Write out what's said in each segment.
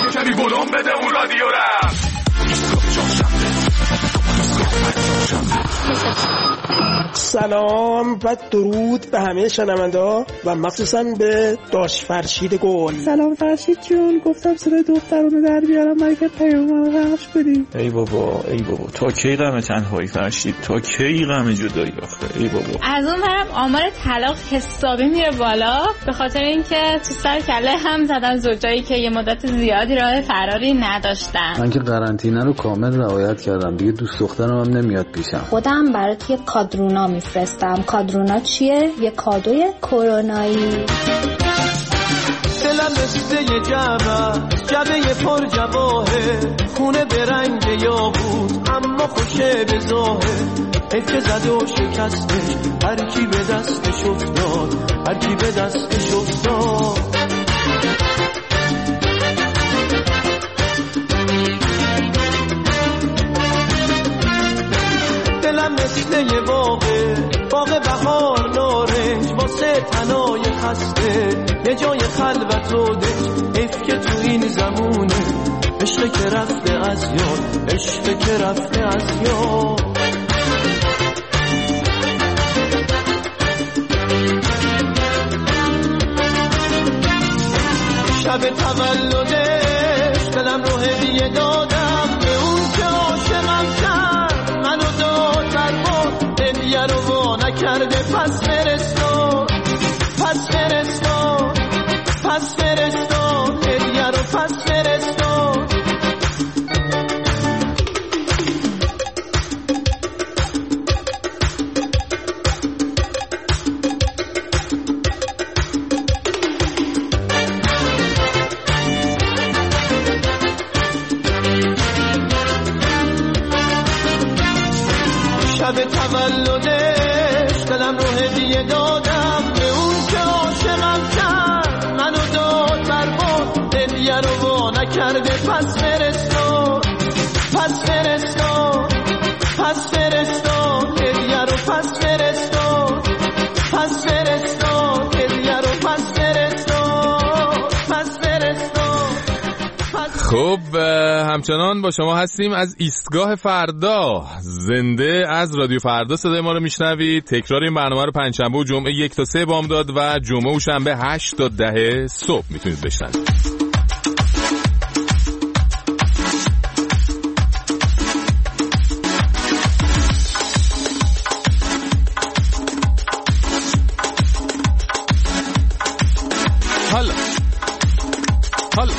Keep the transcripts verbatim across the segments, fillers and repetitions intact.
کمی ولوم بده اون رادیو رم. سلام و درود به همه شنونده و مخصوصا به داش فرشید گل. سلام فرشید جون، گفتم صدای دخترونو در بیارم برای که پیامو پخش کنی. ای بابا ای بابا تا کی غم تنهایی فرشید، تا کی غم جدایی آخه. ای بابا از اون طرف آمار طلاق حسابی میره بالا به خاطر اینکه تو سر کله هم زدن زوجایی که یه مدت زیادی راه فراری نداشتن. من که قرنطینه رو کامل رعایت کردم دیگه، دوست دخترم هم نمیاد پیشم. خودم برات یه کادرونا میفرستم. کادرونا چیه؟ یه کادوی کرونایی. دلم مثل یه جمعه جبه پر جواهه، خونه به رنگ یاقوت اما خوشه به ظاهر. حیف زد و شکستش هر کی به دستش افتاد، هر کی به دستش افتاد. دلم مثل یه باغه، باغ بهار نارنج، واسه تنای خسته یه جای خلوت و دنج. حیف که تو این زمونه عشق که رفته از یاد، عشق که رفته از یاد. شب تولدش دلم رو هدیه دادم به اون که عاشقم کرد، منو داد برباد، هدیه رو وا نکرده. پس فرستاد پس فرستاد پس فرستاد هدیه رو پس فرستاد. شب تولدش دلم رو هدیه دادم به اون که عاشقم کرد، منو داد برباد، هدیه رو وا نکرده. پس فرستاد پس فرستاد پس فرستاد هدیه رو پس فرستاد پس فرستاد هدیه رو پس فرستاد پس فرستاد. خب همچنان با شما هستیم از ایستگاه فردا، زنده از رادیو فردا صدای ما رو میشنوید. تکرار این برنامه رو پنجشنبه و جمعه یک تا سه بامداد و جمعه و شنبه هشت تا ده صبح میتونید بشنوید. حالا حالا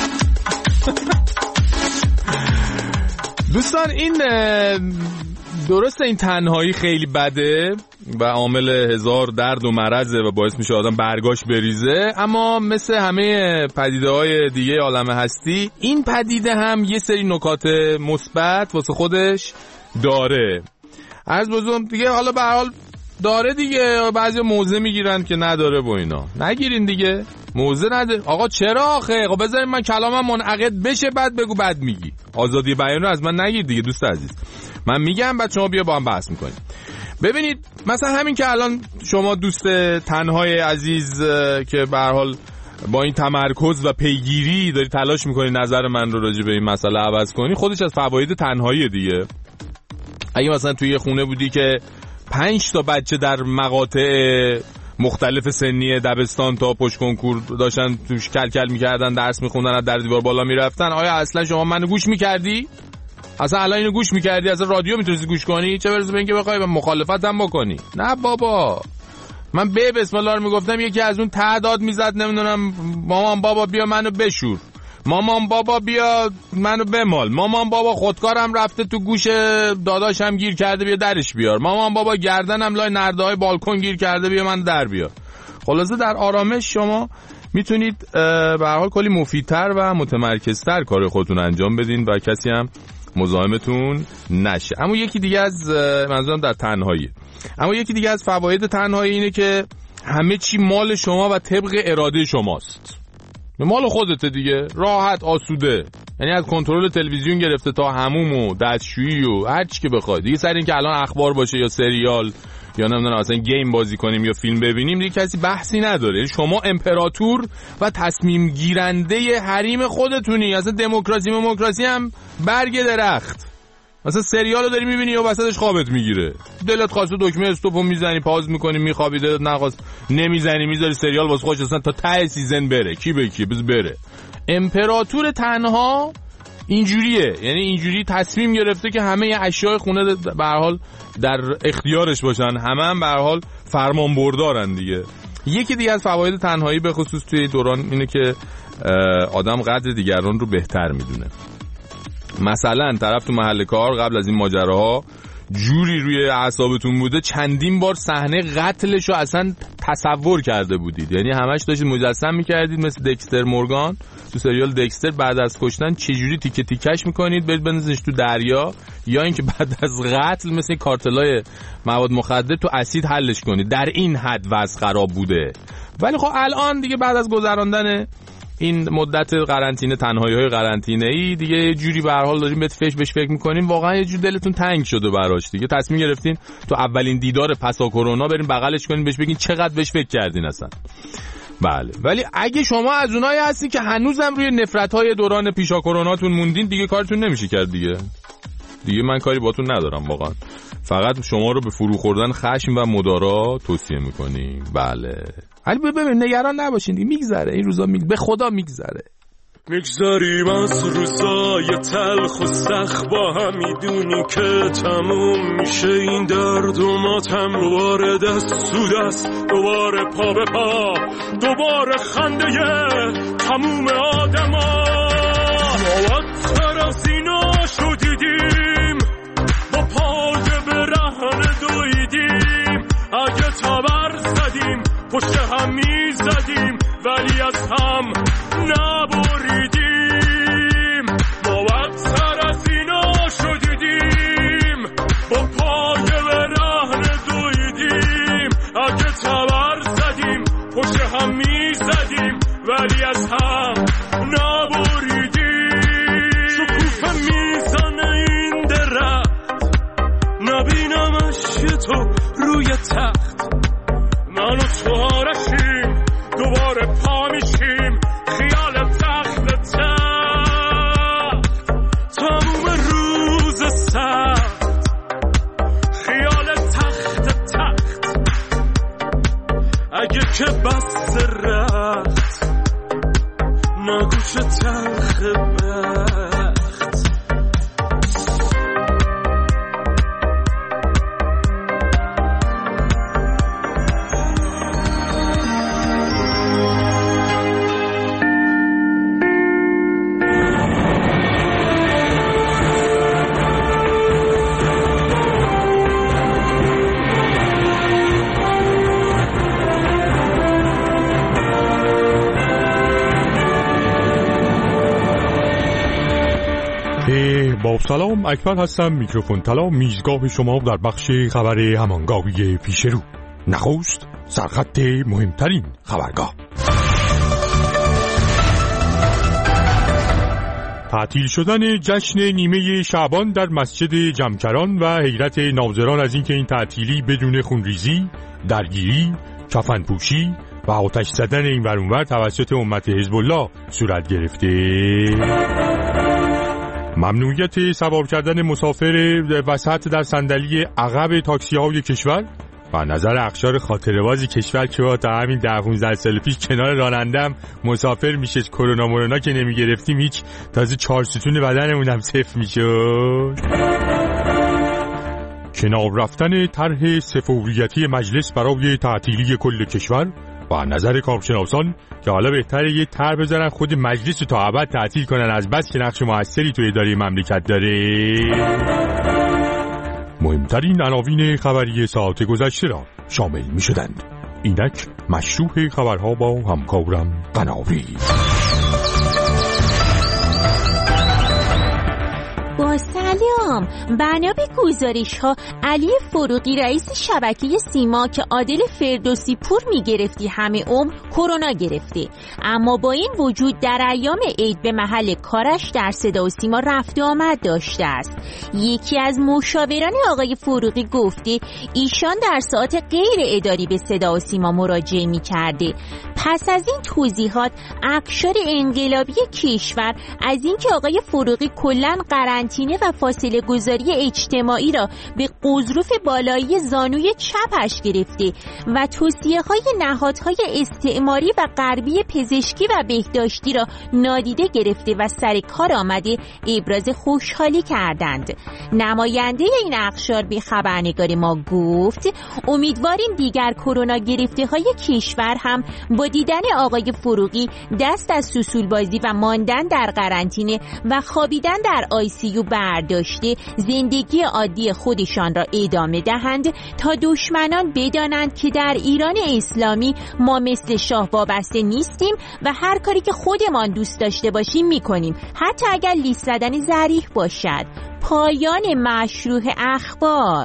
دوستان، این درسته این تنهایی خیلی بده و عامل هزار درد و مرضه و باعث میشه آدم برگاش بریزه، اما مثل همه پدیده های دیگه عالم هستی این پدیده هم یه سری نکات مثبت واسه خودش داره. عرض بزرگ دیگه حالا به هر حال داره دیگه، بعضی موزه میگیرن که نداره و اینا. نگیرین دیگه، موزه نده. آقا چرا آخه؟ آقا بذارین من کلامم منعقد بشه بعد بگو بعد میگی. آزادی بیان رو از من نگیر دیگه دوست عزیز. من میگم بعد شما بیا با هم بحث میکنیم. ببینید مثلا همین که الان شما دوست تنهای عزیز که به هر حال با این تمرکز و پیگیری داری تلاش میکنی نظر من رو راجع به این مسئله عوض کنی، خودش از فواید تنهایی دیگه. اگه مثلا توی یه خونه بودی که پنج تا بچه در مقاطع مختلف سنی دبستان تا پشت کنکور داشتن توش کل کل میکردن، درس میخوندن، از در دیوار بالا میرفتن، آیا اصلا شما منو گوش میکردی؟ اصلا الان اینو گوش میکردی؟ اصلا رادیو میتونستی گوش کنی؟ چه برسه به اینکه بخوای مخالفت هم بکنی؟ نه بابا، من به بسم الله رو میگفتم یکی از اون تعداد میزد نمیدونم مامان بابا بیا منو بشور، مامان بابا بیا منو بمال، مامان بابا خودکارم رفته تو گوش داداشم گیر کرده بیا درش بیار، مامان بابا گردنم لای نرده های بالکن گیر کرده بیا من در بیار. خلاصه در آرامش شما میتونید به هر حال کلی مفیدتر و متمرکزتر کار خودتون انجام بدین و کسی هم مزاحمتون نشه. اما یکی دیگه از منظورم در تنهایی، اما یکی دیگه از فواید تنهایی اینه که همه چی مال شما و طبق اراده شماست. مال خودته دیگه، راحت آسوده، یعنی از کنترل تلویزیون گرفته تا حموم و دستشویی و هر چی که بخواد دیگه، سر این که الان اخبار باشه یا سریال یا نمیدونم اصلا گیم بازی کنیم یا فیلم ببینیم دیگه کسی بحثی نداره. شما امپراتور و تصمیم گیرنده حریم خودتونی. اصلا دموکراسی دموکراسی هم برگ درخت. مثلا سریالو داری میبینی یا وسطش خوابت میگیره، دلت خواسته دکمه استاپو میزنی پاز میکنی میخوابی، دلت نخواست نمیزنی میذاری سریال واسه خودش اصلا تا ته سیزن بره، کی به کی بز بره. امپراتور تنها اینجوریه، یعنی اینجوری تصمیم گرفته که همه اشیاء خونه به هر حال در اختیارش باشن، همه هم به هر حال فرمان بردارن دیگه. یکی دیگه از فواید تنهایی به خصوص توی دوران اینه که آدم قدر دیگران رو بهتر میدونه. مثلا طرف تو محل کار قبل از این ماجراها جوری روی اعصابتون بوده چندین بار صحنه قتلش رو اصلا تصور کرده بودید، یعنی همش داشتید مجسم میکردید مثل دکستر مورگان تو سریال دکستر، بعد از کشتن چجوری تیکه تیکش میکنید برید بندازیش تو دریا، یا اینکه بعد از قتل مثل کارتلای مواد مخدر تو اسید حلش کنید. در این حد وضع خراب بوده. ولی خب الان دیگه بعد از گذراندن این مدت قرنطینه، تنهایی‌های قرنطینه‌ای دیگه یه جوری به هر حال داریم بهت فش بهش فکر می‌کنیم، واقعا یه جوری دلتون تنگ شده براش دیگه. تصمیم گرفتین تو اولین دیدار پسا کرونا بریم بغلش کنین بهش بگین چقدر بهش فکر کردین اصلا. بله، ولی اگه شما از اونایی هستین که هنوزم روی نفرت‌های دوران پیشا کروناتون موندین دیگه کارتون نمیشه کرد دیگه. دیگه من کاری باتون ندارم واقعا. فقط شما رو به فرو خوردن خشم و مدارا توصیه می‌کنیم. بله. ولی ببین نگران نباشین دیگه، میگذره این روزا، میگ... به خدا میگذره. میگذاریم از روزای تلخ و سخت با هم، میدونی که تموم میشه این درد و ماتم. دوباره دست سود است، دوباره پا به پا، دوباره خنده تموم آدم ها. موتر از اینا شدیدیم، با پای به رهن دویدیم، اگه تبر زدیم پشت هم می زدیم ولی از هم نبریدیم. ما بدتر از اینا شدیدیم، با پای به رهن دویدیم، اگه تبر زدیم پشت هم می زدیم ولی از هم نبریدیم. شکوفه میزنه این درخت، نبینمش یه تو روی تخت، من و تو آرشیم دوباره پا میشیم، خیال تخت تخت، تموم روز سخت، خیال تخت تخت، اگه که بس رخت، نگوش تلخ بخت. با سلام، اکبر هستم، میکروفون طلا، میزگاه شما در بخش خبر همانگاوی پیش رو. نخست سرخط مهمترین خبرگاه. تعطیل شدن جشن نیمه شعبان در مسجد جمکران و حیرت ناظران از اینکه این تعطیلی بدون خونریزی، درگیری، کفنپوشی و آتش زدن این ور اونور توسط امت حزب الله صورت گرفته. ممنوعیت سوار کردن مسافر وسط در صندلی عقب تاکسی‌های کشور و نظر اقشار خاطره‌باز کشور که تا همین ده پانزده سال پیش کنار رانندم مسافر میشه، کرونا مورونا که نمیگرفتیم هیچ، تازه چهار ستون بدنمون هم صفر میشد. کنار رفتن طرح صفوریتی مجلس برای تعطیلی کل کشور و نظر کارشناسان که حالا بهتره یه طرح بذارن خود مجلس رو تا ابد تعطیل کنن، از بس که نقش موثری توی اداره مملکت داره. مهمترین عناوین خبری ساعت گذشته را شامل می شدند. اینک مشروع خبرها با همکارم قناری. با سلام. بنا به گزارش ها علی فروغی رئیس شبکه سیما که عادل فردوسی پور میگرفتی همه عمر کرونا گرفته، اما با این وجود در ایام عید به محل کارش در صدا و سیما رفت و آمد داشته است. یکی از مشاوران آقای فروغی گفته ایشان در ساعت غیر اداری به صدا و سیما مراجعه میکرده. پس از این توضیحات اقشار انقلابی کشور از اینکه آقای فروغی کلاً قرنطینه و فاصله گذاری اجتماعی را به قضروف بالایی زانوی چپش گرفته و توصیه‌های نهادهای استعماری و غربی پزشکی و بهداشتی را نادیده گرفته و سر کار آمده ابراز خوشحالی کردند. نماینده این اقشار به خبرنگار ما گفت امیدواریم دیگر کرونا گرفته های کشور هم با دیدن آقای فروغی دست از سوسول بازی و ماندن در قرنطینه و خوابیدن در آی سی یو برداشته زندگی عادی خودشان را ادامه دهند تا دشمنان بدانند که در ایران اسلامی ما مثل شاه وابسته نیستیم و هر کاری که خودمان دوست داشته باشیم میکنیم، حتی اگر لیست زدن ظریف باشد. پایان مشروع اخبار.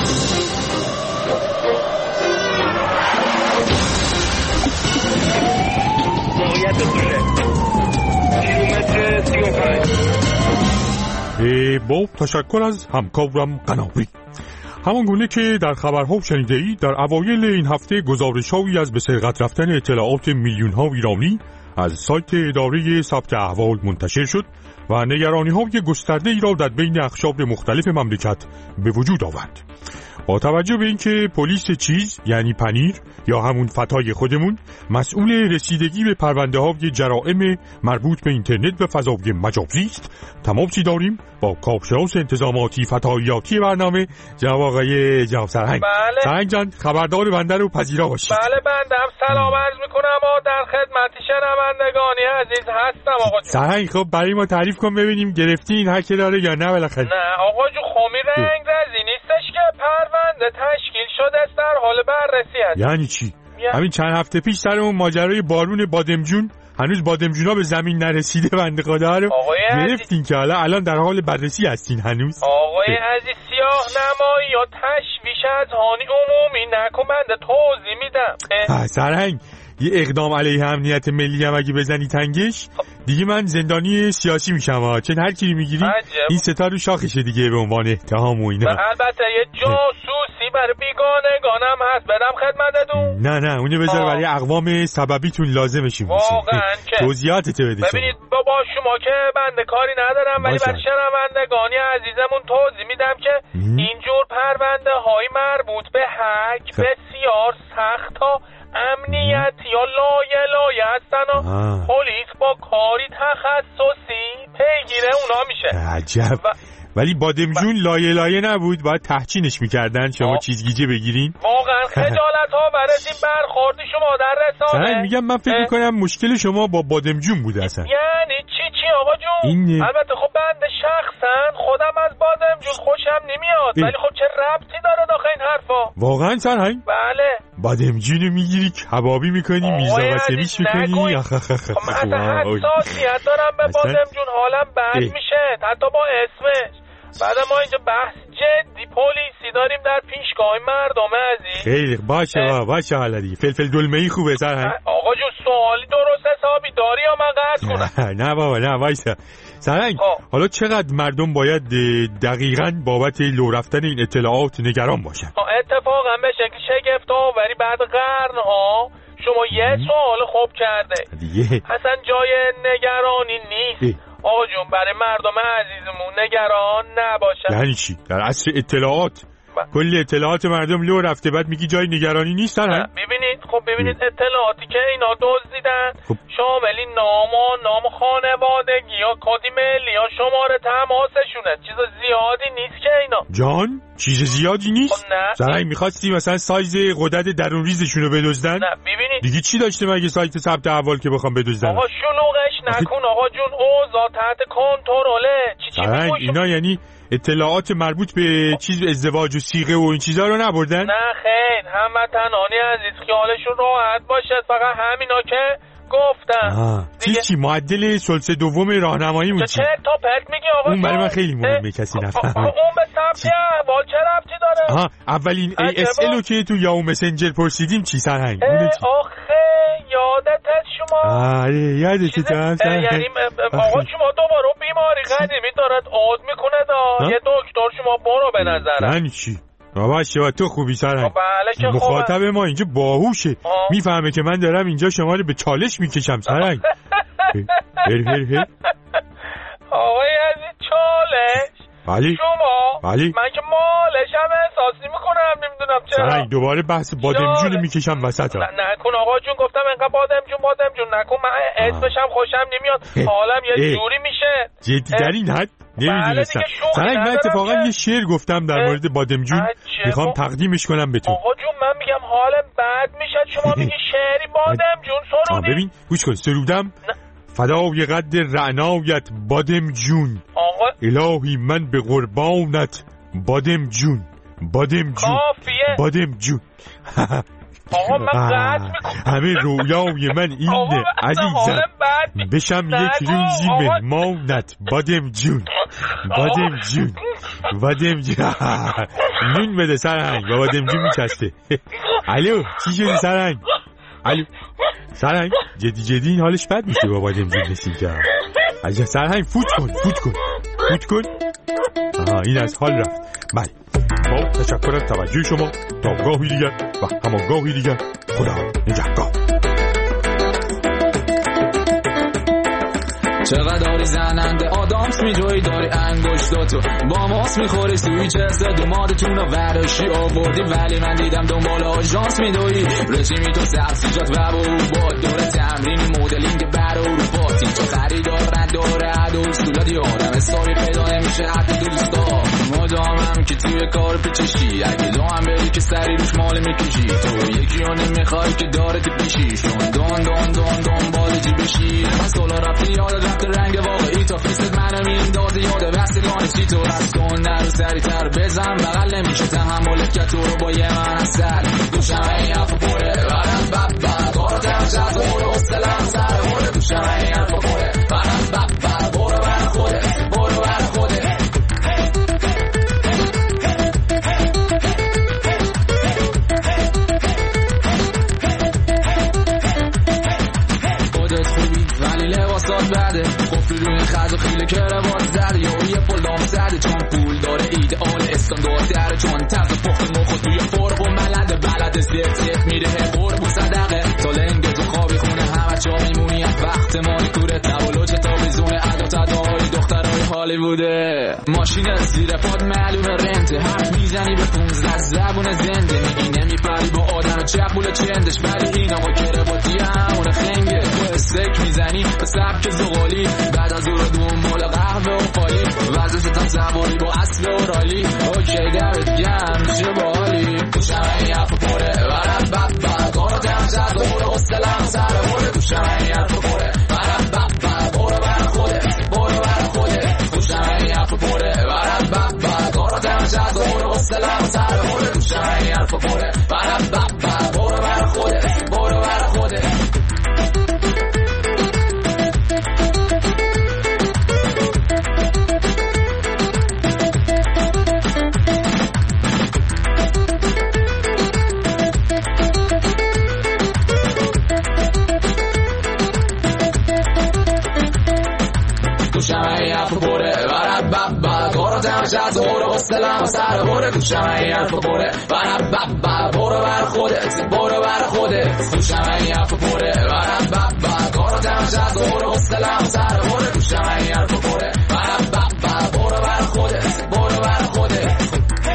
با تشکر از همکارم قناری. همان گونه که در خبرها شنیده اید، در اوایل این هفته گزارش‌هایی از به سرقت رفتن اطلاعات میلیون‌ها ایرانی از سایت اداره ثبت احوال منتشر شد و نگرانی‌های گسترده‌ای را در بین اقشار مختلف مملکت به وجود آورد. با توجه به اینکه پلیس چیز یعنی پنیر یا همون فتای خودمون مسئول رسیدگی به پرونده‌های جرائم مربوط به اینترنت و فضای مجازی است، تماسی داریم با کارشناس انتظاماتی فتاییاتی برنامه جناب آقای جناب سرهنگ. بله. سرهنگ جان خبردار بنده رو پذیرا باشید. بله بنده هم سلام عرض میکنم و در خدمت شنوندگان عزیز هستم آقا جون. سرهنگ خب برای ما تعریف کن ببینیم گرفتین هک داره یا نه بالاخره؟ نه آقا جون خمی رنگ رزی نیستش که پرونده تشکیل شده است، در حال بررسی است. یعنی چی؟ همین چند هفته پیش سر اون ماجرای بارون بادمجون هنوز بادمجونا به زمین نرسیده بنده خدا رو گرفتین که حالا الان در حال بررسی هستین هنوز. آقای عزیز سیاه نمایی یا تشویش از هانی عمومی نکن، بنده توضیح میدم. سرهنگ یه اقدام علیه امنیت ملی هم اگه بزنی تنگش دیگه من زندانی سیاسی میشم ها، چون هر کی میگیری این ستا رو شاخشه دیگه به عنوان اتهام و اینا. البته یه جاسوسی برای بیگانگانم هست بدم خدمتتون. نه نه اونو بذار برای اقوام سببیتون لازمشیم میشه. واقعا که توضیحاتت بده. ببینید با شما که بنده کاری ندارم ولی برای شنوندگانی عزیزمون توضیح میدم که اینجور پرونده های مربوط به هک بسیار سخت ها امنیت یا لایه لایه هستن و پلیس با کاری تخصصی پیگیره اونا میشه. عجب. و... ولی بادمجون لایه لایه نبود، باید تحچینش میکردن شما چیزگیجه بگیرین. واقعا خجالت ها برسیم برخوردی شما در رسانه. سرن میگم من فکر میکنم مشکل شما با بادمجون بوده اصلا. یعنی چی چی آقا جون؟ این... البته خب بنده شخصا خودم از بادمجون خوشم نمیاد اه. ولی خب چه ربطی داره داخل این حرفا؟ واقعا سرهنگ؟ بله. بادمجونو میگیری کبابی میکنی میرزا قاسمیش میکنی. خب من اصلا حساسیت دارم به بادمجون، حالم بد میشه حتی با اسمش. بعد ما اینجا بحث جدی پلیسی داریم در پیشگاه مردم عزیز. خیلی باشه با باشه حالا دیگه فلفل دلمه‌ای خوبه سرهنگ. آقا جون سوالی درست حسابی داری یا من قطع کنم؟ نه بابا نه وایسا سرهنگ. حالا چقدر مردم باید دقیقاً بابت لو رفتن این اطلاعات نگران باشن؟ اتفاقا به شکل شگفت‌آوری بعد قرن‌ها شما یه سوال خوب کرده دیگه اصلا جای نگرانی نیست. آقا جون برای مردم عزیزمون نگران نباشن. یعنی چی؟ در عصر اطلاعات کل اطلاعات مردم لو رفته بعد میگی جای نگرانی نیست؟ نه ببینید خب ببینید اطلاعاتی که اینا دزدیدن خب. شاملی نام و نام خانوادگی یا کد ملی یا شماره تماسشونه، چیز زیادی نیست که اینا. جان چیز زیادی نیست؟ خب نه سرای میخواستی مثلا سایز غدد درون ریزشونو بدزدن؟ نه ببینید دیگه چی داشته مگه سایت ثبت احوال که بخوام بدزدن؟ آقا شلوغش نکن آقا جون، اوضاع تحت کنترله. چی چی میگوش اینا یعنی اطلاعات مربوط به چیز ازدواج و صیغه و این چیزا رو نبردن؟ نه خیر، هموطنانی عزیز خیالشون راحت باشه، فقط همینا که گفتم چی چی معدل ثلث دوم راهنمایی بود چی؟ چه تا پرت میگی آقا؟ اون برای من خیلی مهمه کسی نفهمه. اون به سمت احوال چه ربطی داره؟ آها اولین ای اس ال رو که تو یاهو مسنجر پرسیدیم چی سرهنگ؟ اون چی؟ آخه یادت شما؟ آره یادت تو سرهنگ. یعنی آقا شما دوباره بیماری قدیمی دارد عود میکنه دا یه دکتر شما برو به نظرم. یعنی چی؟ بابا شما تو خوبی سرهنگ. بله که خوبه. مخاطب ما اینجا باهوشه. میفهمه که من دارم اینجا شما رو به چالش میکشم سرهنگ. هر هر هر. آقای عزیز چالش بلی شما بلی من که مالش هم احساس نمی‌کنم نمیدونم چرا. سرهنگ دوباره بحث بادمجون میکشم وسط. نه نکن آقا جون گفتم انقدر بادمجون بادمجون نکن من اسمش هم خوشم نمیاد حالم یه جوری میشه. جدی در این حد نمیدونستم. سرهنگ من اتفاقا یه شعر گفتم در مورد بادمجون میخوام تقدیمش کنم به تو. آقا جون من میگم حالم بد میشه شما میگی شعری بادمجون سرودی. ببین گوش کن سرودم فدای قد رعنایت بادم جون آقا الهی من به قربانت بادم جون بادم جون بادم جون. آقا من قد میکنم همه رویای من اینه عزیزم بشم یک روزی مهمانت بادم جون بادم جون بادم جون. نون بده سرهنگ با بادم جون میچسته. الو چی شدی سرهنگ؟ الو سرهنگ جدی جدی این حالش بد میشه با بادمجون رسید که عجب سرهنگ فوت کن فوت کن فوت کن. آها این از حال رفت. بله با تشکر از توجه شما تا گاهی دیگر و همان گاهی دیگر خدا نگهدار. چقدر داری زننده آدامس میجوی داری انگشتاتو با ماست میخوری سوی چسته دومادتون رو ورشی آوردی ولی من دیدم دنبال آژانس میدوی رژیمی تو سبزیجات و با دور تمرینی مدلینگ برو رو باتی تو خریدار نداره عدو اصولادی آدم استاری پیدا نمیشه حتی دوستا مدامم که توی کار پیچشی اگه دو هم بری که سری روش مال میکشی تو یکی رو نمیخوای که دارتی پیشیشون دون دون دون دون بالجی بشی از دولا رفتی یادت رفت رنگ واقعی تا فیست منو میندازه یاد وسیلانه چی تو رست کن نرو سری تر بزن بغل نمیشه تحملت که تو رو با یه من اصل دوشم این حرف پره برم بب بب برو تم شد برو حسلم سر برو دوشم این حرف پره برم بب بب برو بر خوده برو بر خوده خودت خوبی ولی لباسات بده قفلی روی این خز و خیله که روان زده یا یه پل دام زده چون پول داره ایدئال استاندارد داره چون تز پخت مخو توی فرق و ملده بلد زیت زیت میره قرب و صدقه تا لنگه تو خوابی خونه همه جا میمونی از وقت مالی کوره تولو چه تا بیزونه عدا تداهای دخترهای هالیووده ماشین زیر پاد معلومه رنته حرف میزنی به پونزده زبون زنده میگی نمیپری با آدم چقبول چندش ولی این آقا کرباتی همونه خنگه تو استک میزنی به سبک زغالی بعد از او رو دوم مال قهوه و خالی وزشتم سواری با اصل و رالی اوکی دمت گرم میشه بالی دوشم این حرف پره برم بب بب کارو تم شد برو حسلم سر برو دوشم این حرف پره برم بب بب برو بر خوده برو بر خوده دوشم این حرف پره برم بب بب کارو تم شد برو حسلم سر برو دوشم این حرف پره برم بب بب برو بر خوده برو بر خوده دوشم این حرف پره برم بب بب کارو تم شد برو حسلم سر برو دوشم این حرف پره برم بب بب برو بر خودت برو بر خودت دوشم این حرف پره برم بب بب کارو تم شد برو حسلم سر برو دوشم این حرف پره برم بب بب برو بر خودت برو بر خودت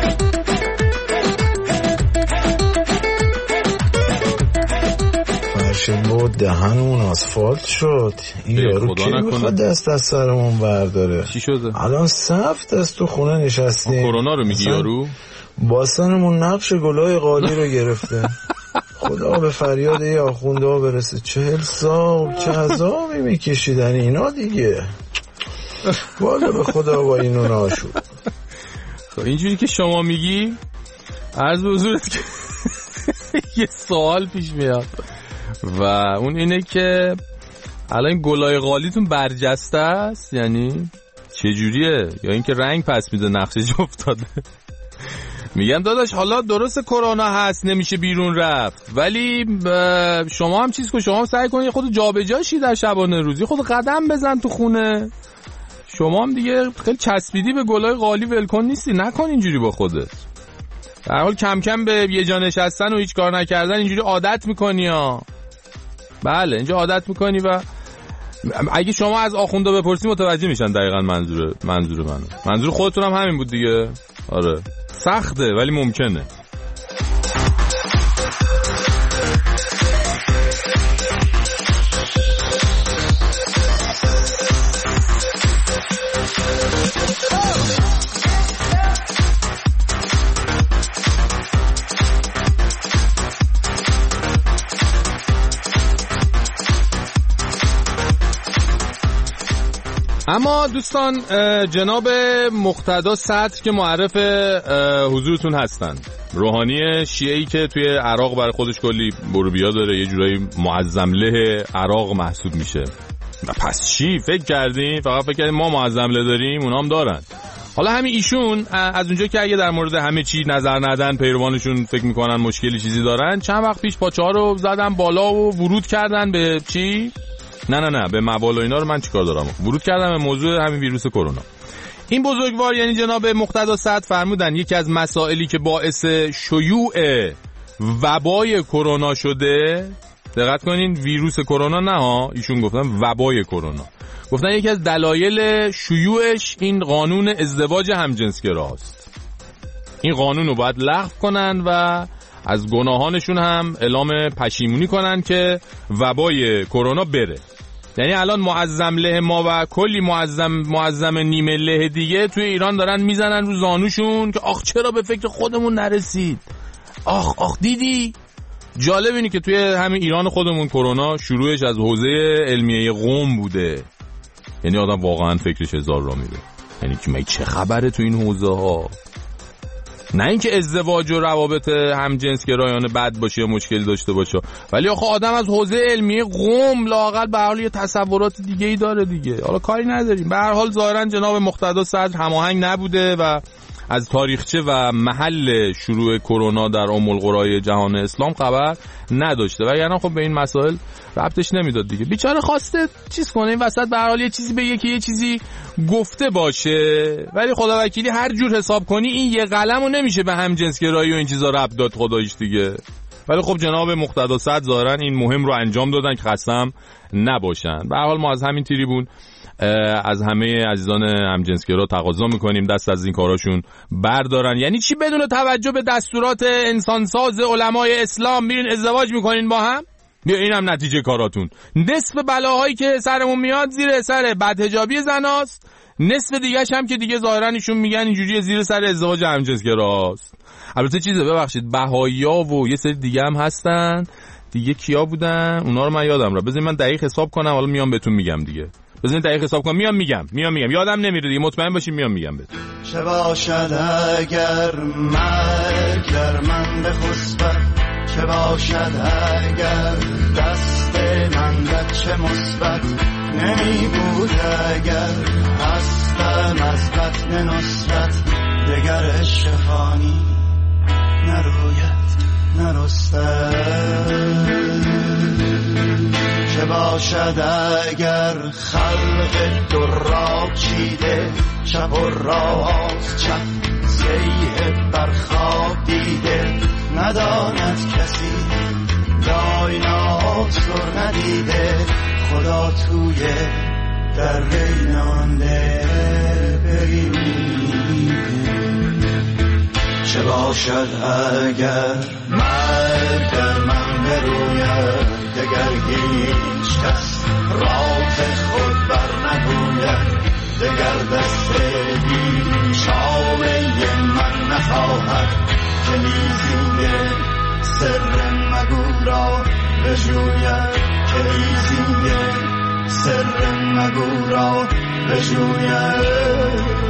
فرشین بود دهنمون آسفالت شد این یارو کی میخواد دست از سرمون برداره چی شده؟ الان سفت است تو خونه نشستیم کرونا رو میگی یارو؟ باسنمون نقش گلای قالی رو گرفته خدا به فریاد ای آخونده ها برسه چهل سال چه عذابی میکشیدن اینا دیگه والا به خدا با اینو ناشد. خب اینجوری که شما میگی عرض به حضورت که یه سوال پیش میاد و اون اینه که الان گلای قالیتون برجسته است، یعنی چجوریه؟ یا اینکه رنگ پس میده نقشش افتاده؟ میگم داداش حالا درست کرونا هست نمیشه بیرون رفت، ولی شما هم چیز کن، شما هم سعی کن یه خود جابجا شی در شبانه روزی، خود قدم بزن تو خونه. شما هم دیگه خیلی چسبیدی به گلای قالی، ولکن نیستی، نکن اینجوری با خودت. در حال کم کم به یه جا نشستن و هیچ کار نکردن اینجوری عادت میکنی ها. بله اینجا عادت میکنی و اگه شما از آخوندا بپرسی متوجه میشن دقیقاً منظور منظور منو. منظور خودتون هم همین بود دیگه. آره سخته ولی ممکنه. اما دوستان جناب مقتدا صدر که معرف حضورتون هستن، روحانی شیعه‌ای که توی عراق برای خودش کلی بروبیا داره، یه جورایی معظم له عراق محسوب میشه. پس چی فکر کردین؟ فقط فکر کردین ما معظم له داریم، اونا هم دارن. حالا همین ایشون از اونجا که اگه در مورد همه چی نظر ندن، پیروانشون فکر میکنن مشکلی چیزی دارن، چند وقت پیش پاچه‌ها رو زدن بالا و ورود کردن به چی؟ نه نه نه به موال و اینا رو من چیکار دارم؟ ورود کردم به موضوع همین ویروس کرونا. این بزرگوار یعنی جناب مقتدا صدر فرمودن یکی از مسائلی که باعث شیوع وبای کرونا شده، دقت کنین ویروس کرونا نه ها، ایشون گفتن وبای کرونا، گفتن یکی از دلایل شیوعش این قانون ازدواج همجنسگراست. این قانون رو باید لغو کنن و از گناهانشون هم اعلام پشیمونی کنن که وبای کرونا بره. یعنی الان معظم له ما و کلی معظم معظم نیمه له دیگه توی ایران دارن میزنن رو زانوشون که آخ چرا به فکر خودمون نرسید، آخ آخ دیدی. جالب اینه که توی همین ایران خودمون کرونا شروعش از حوزه علمیه قم بوده. یعنی آدم واقعا فکرش هزار را میره، یعنی که من چه خبره تو این حوزه ها. نه اینکه ازدواج و روابط همجنسگرایانه بد باشه یا مشکلی داشته باشه، ولی آخه آدم از حوزه علمی قم لااقل به هر حال یه تصورات دیگه ای داره دیگه. حالا کاری نداریم، به هر حال ظاهرا جناب مقتدا صدر هماهنگ نبوده و از تاریخچه و محل شروع کرونا در ام القرای جهان اسلام خبر نداشته و یعنی خب به این مسائل ربطش نمیداد دیگه. بیچاره خواسته چیز کنه این وسط به هر حال یه چیزی بگه که یه چیزی گفته باشه، ولی خدا وکیلی هر جور حساب کنی این یه قلمو نمیشه به همجنسگرایی و این چیزا ربط داد خداییش دیگه. ولی خب جناب مقتدا صدر ظاهرا این مهم رو انجام دادن که خستم نباشن. به هر حال ما از همین تریبون از همه عزیزان همجنسگرا تقاضا میکنیم دست از این کاراشون بردارن. یعنی چی بدون توجه به دستورات انسانساز علمای اسلام میرین ازدواج میکنین با هم؟ بیا اینم نتیجه کاراتون. نصف بلاهایی که سرمون میاد زیر سر بدحجابی زناست، نصف دیگه‌ش هم که دیگه ظاهرا ایشون میگن اینجوری زیر سر ازدواج همجنسگراست. البته چیزه ببخشید بهائی‌ها و یه سری دیگه هم هستن دیگه، کیا بودن اونا رو من یادم را، بذارید من دقیق حساب کنم حالا میام بهتون میگم دیگه. بزنید دقیق حساب کنم میام میگم میام میگم یادم نمیره دیگه، مطمئن باشین میام میگم بهتون. چه باشد اگر مرگ در من بخسبد، چه باشد اگر دست من بچه مثبت نمی بود، اگر هستم از بطن نصرت دگر شفانی نروید نرستد. چه باشد اگر خلق دراب چیده، چپ و راست چپ سیه برخواب دیده، نداند کسی کائنات رو ندیده، خدا توی در بینانده ببینیده. چه باشد اگر مرگ در من بروید، دگر هیچ کس راز خود بر نگوید، دگر دست بیچاره من نخواهد که لیزینگ سر مگو را بجوید، که لیزینگ سر مگو را بجوید.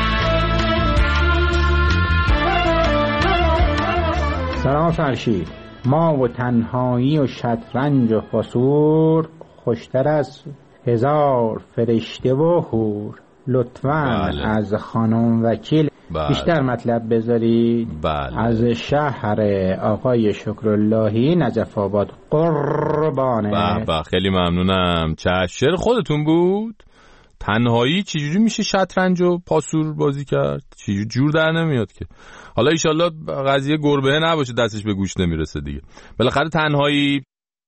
سلام فرشید. ما و تنهایی و شطرنج و فسور، خوشتر از هزار فرشته و حور. لطفاً بله. از خانم وکیل بله. بیشتر مطلب بذارید. بله. از شهر آقای شکراللهی نجف آباد قربانه. بله خیلی ممنونم. چه شعر خودتون بود؟ تنهایی چجوری میشه شطرنج و پاسور بازی کرد؟ چجوری جور در نمیاد که. حالا ایشالله قضیه گربه نباشه دستش به گوش نمیرسه دیگه. بالاخره تنهایی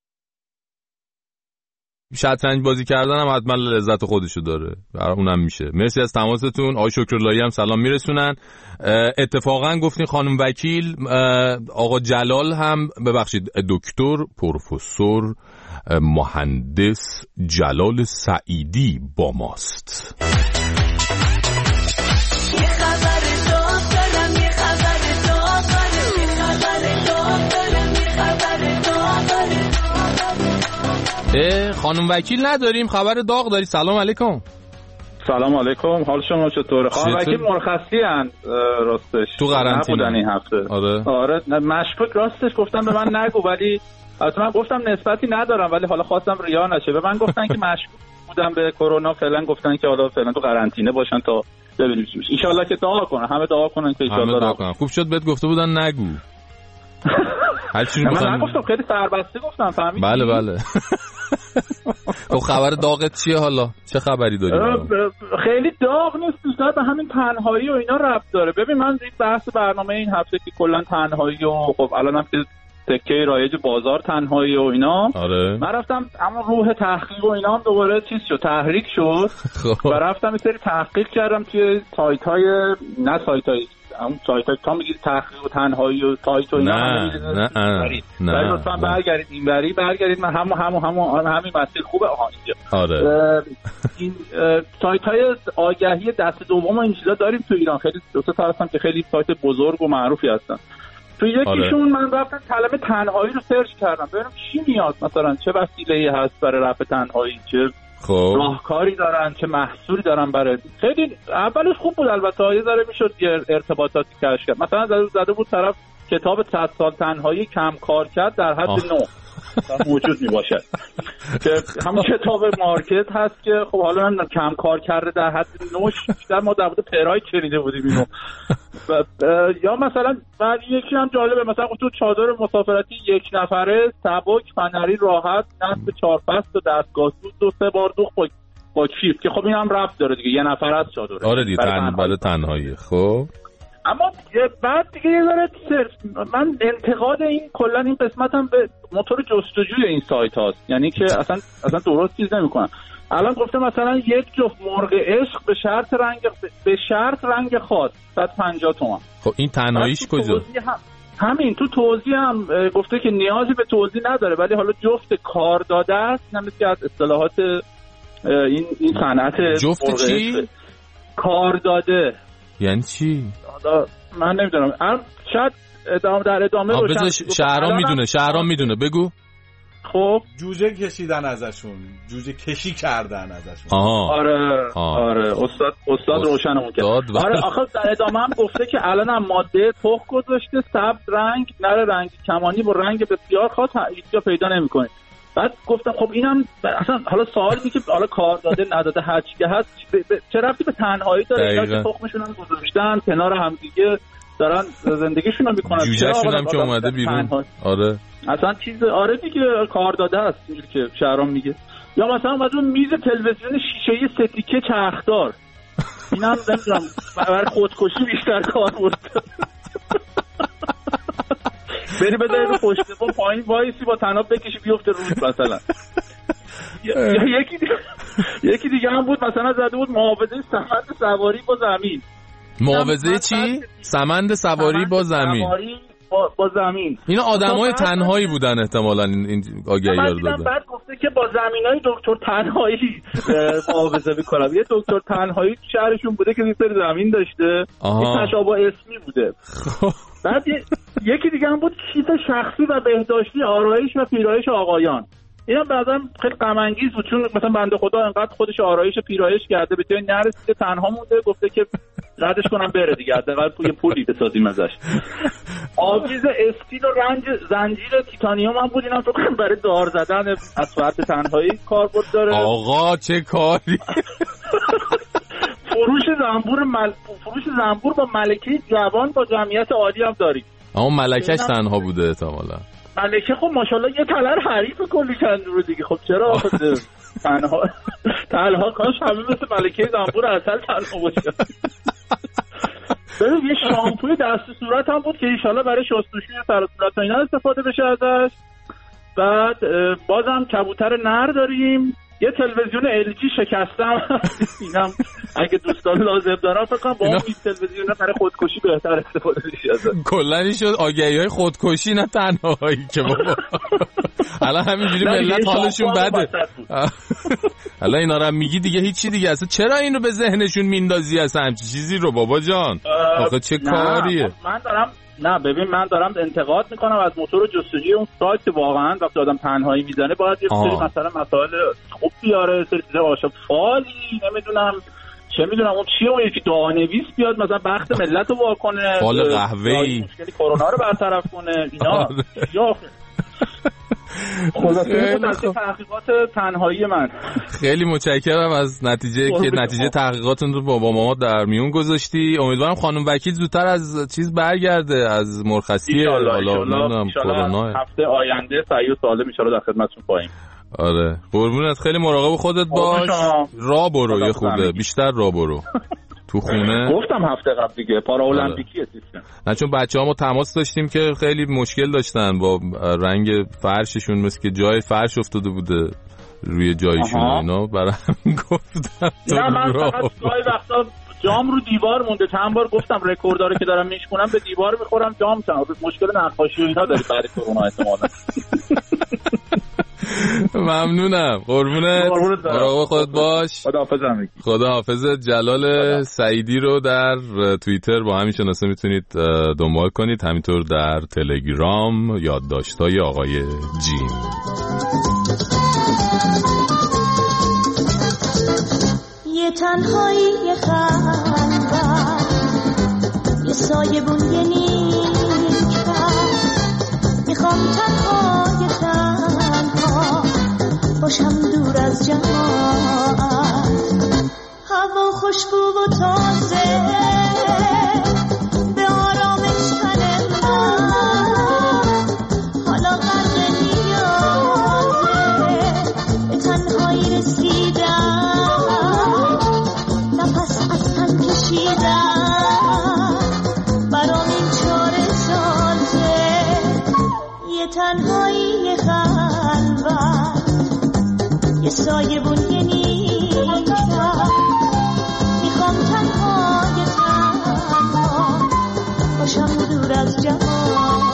شطرنج بازی کردن هم حتما لذت خودشو داره، برای اونم میشه. مرسی از تماستون. آقای شکراللهی هم سلام میرسونن. اتفاقا گفتین خانم وکیل، آقا جلال هم ببخشید دکتر پروفسور مهندس جلال سعیدی با ماست. خانم وکیل نداریم، خبر داغ داری. سلام علیکم. سلام علیکم، حال شما چطوره؟ خانم وکیل مرخصی ان راستش تو قرنطینه نبودن این هفته. آره آره مشکوک راستش گفتم به من نگو، ولی البته من گفتم نسبتی ندارم، ولی حالا خواستم ریا نشه. به من گفتن که مشکوک بودم به کرونا، فعلا گفتن که حالا فعلا تو قرنطینه باشن تا ببینیم چی میشه. ان شاءالله که دعا کنن، همه دعا کنن که ان شاءالله. خوب شد بهت گفته بودن نگو. هر چیزی من نگفتم، خیلی سربسته گفتم، فهمیدی؟ بله بله. خب خبر داغت چیه حالا؟ چه خبری داری؟ خیلی داغ نیست، بیشتر به همین تنهایی و اینا ربط داره. ببین من این بحث برنامه این هفته که کلا تنهایی و خب الانم که تکه رایج بازار تنهایی و اینا، آره. من رفتم اما روح تحقیق و اینا هم دوباره چیز شد، تحریک شد و رفتم این سری تحقیق کردم توی سایت های نه سایت های اون سایت های تا میگید تحقیق و تنهایی و سایت و اینا نه نه نه نه لطفا برگردید اینوری، برگردید من همون همون همون همین مسیر خوبه. آها اینجا آره این سایت های آگهی دست دوم و این چیزا داریم تو ایران، خیلی دو تا هستن که خیلی سایت بزرگ و معروفی هستن. تو یکیشون من رفتم کلمه تنهایی رو سرچ کردم ببینم چی میاد، مثلا چه وسیله‌ای هست برای رفع تنهایی، چه خب راهکاری دارن، چه محصولی دارن برای. خیلی اولش خوب بود، البته یه ذره میشد یه ارتباطاتی کشف کرد. مثلا زده, زده بود طرف کتاب صد سال تنهایی کم کار کرد در حد نه موجود می باشد که همون کتاب مارکت هست که خب حالا من کم کار کرده در حد نوش بیشتر ما در مورد پرای چریده بودیم اینو. یا مثلا بعد یکی هم جالبه، مثلا تو چادر مسافرتی یک نفره سبک فنری راحت نصب چهار فصل و دستگاه دو سه بار دوخت با, با کیف که خب این هم ربط داره دیگه، یه نفر از چادره. آره دیگه تن بعد تنهایی. خب اما بعد دیگه یه ذره من انتقاد این کلا این قسمتم به موتور جستجوی این سایت هاست، یعنی که اصلا اصلا درست چیز نمیکنن. الان گفته مثلا یک جفت مرغ عشق به شرط رنگ به شرط رنگ خاص صد و پنجاه تومان. خب این تنهاییش کجا؟ هم همین تو توضیح هم گفته که نیازی به توضیح نداره، ولی حالا جفت کار داده است، نمیشه از اصطلاحات این این صنعت جفت چی؟ کار داده یعنی چی؟ من نمیدونم، شاید ادامه در ادامه روشن. شهرام میدونه، شهرام میدونه، بگو. خب جوجه کشیدن ازشون، جوجه کشی کردن ازشون. آها. آره آه. آره استاد استاد روشنمون کرد. آره آخه در ادامه هم گفته که الان هم ماده تخم گذاشته سبز رنگ نره رنگ کمانی با رنگ بسیار خاص هیچ پیدا نمی‌کنه. بعد گفتم خب اینم اصلا حالا سوال اینه که حالا کار داده نداده هر چی که هست چه ربطی به تنهایی داره؟ یا که تخمشون هم گذاشتن کنار هم دیگه دارن زندگیشون رو میکنن، جوجهشون هم که اومده بیرون. آره اصلا چیز آره دیگه کار داده است اینجوری که شهرام میگه. یا مثلا اومده اون میز تلویزیون شیشه‌ای سه چرخدار، اینم نمیدونم برای خودکشی بیشتر کار برد. بری بذاری رو پشت با پایین وایسی با طناب بکشی بیفته رود مثلا. یکی دیگه یکی دیگه هم بود مثلا زده بود محافظه سمند سواری با زمین. محافظه چی؟ سمند سواری با زمین. با, با زمین. اینا آدمای تنهایی بودن احتمالاً این, این آگهی رو دادن. بعد گفته که با زمینای دکتر تنهایی محافظه می‌کنم. یه دکتر تنهایی شهرشون بوده که یه سری زمین داشته. این تشابه اسمی بوده. بعد یکی دیگه هم بود کیف شخصی و بهداشتی آرایش و پیرایش آقایان. اینا بعضا خیلی غم انگیز بود چون مثلا بنده خدا انقدر خودش آرایش و پیرایش کرده به جای نرسیده تنها مونده، گفته که ردش کنم بره دیگه، حداقل پول پولی بسازیم ازش. آویز استیل و رنج زنجیر تیتانیوم هم بود، اینم فکر کنم برای دار زدن از ساعت تنهایی کاربرد داره. آقا چه کاری. فروش زنبور مل... فروش زنبور با ملکه جوان با جمعیت عالی هم داریم. اما ملکهش تنها بوده احتمالاً. ملکه خب ماشاءالله یه تلر حریف کلی چند رو دیگه، خب چرا تنها تنها کاش همه مثل ملکه زنبور اصل تنها باشه. ببین یه شامپوی دست صورت هم بود که انشالله برای شستشوی سر و صورت اینا استفاده بشه ازش. بعد بازم کبوتر نر داریم، یه تلویزیون ال جی شکستم اینم اگه دوستان لازم دارن فکر کنم با اون تلویزیون برای خودکشی بهتر استفاده بشه. کلا این شد آگهی‌های خودکشی نه تنهایی که بابا الان همینجوری ملت حالشون بده. الان اینا رو میگی دیگه هیچی دیگه، اصلا چرا اینو به ذهنشون میندازی اصلا همچین چیزی رو بابا جان؟ آخه چه کاریه؟ من دارم نه ببین من دارم انتقاد میکنم از موتور جستجوی اون سایت که واقعا وقتی آدم تنهایی میزنه باید یه سری مثلا مسائل خوب بیاره، سری چیزا عاشق فالی نمیدونم چه میدونم اون چیه، اون یکی دعانویس بیاد مثلا بخت ملت رو واکنه، فال قهوه‌ای مشکلی کرونا رو برطرف کنه اینا. یا خلاصه تحقیقات تنهایی من. خیلی متشکرم از نتیجه که نتیجه تحقیقاتتون رو با ما در میون گذاشتی. امیدوارم خانم وکیل زودتر از چیز برگرده، از مرخصی حالا نمیدونم کرونا هفته آینده صحیح و سالم ان شاء الله در خدمتتون پایین. آره قربونت، خیلی مراقب خودت باش. را برو یه خوبه بیشتر را برو تو خونه. گفتم هفته قبل دیگه پارا المپیکیه سیستم. نه چون بچه‌هامو تماس داشتیم که خیلی مشکل داشتن با رنگ فرششون، مثل که جای فرش افتاده بوده روی جایشون اینا، برای همین گفتم نه من فقط گاهی وقتا جام رو دیوار مونده، چند بار گفتم رکورددار که دارم میشکنم به دیوار میخورم جام چند مشکل نقاشی و اینا داری برای کرونا احتمالاً. ممنونم قربونت، مراقب خودت باش. خداحافظ همگی. خداحافظ. جلال سعیدی رو در توییتر با همین شناسه میتونید دنبال کنید، همینطور در تلگرام یادداشت‌های آقای جیم. یه تنهایی خلوت، یه سایبون یه نیمکت، میخوام تنهای تنها باشم دور از جماعت، هوا خوشبو و تازه به آرامش تن من، حالا غرق نیازه به تنهایی رسیدم، نفس از تن کشیدم، برام این چاره سازه یه تنهایی خلوت، یه سایبون یه نیمکت، میخوام تنهای تنها باشم دور از جماعت.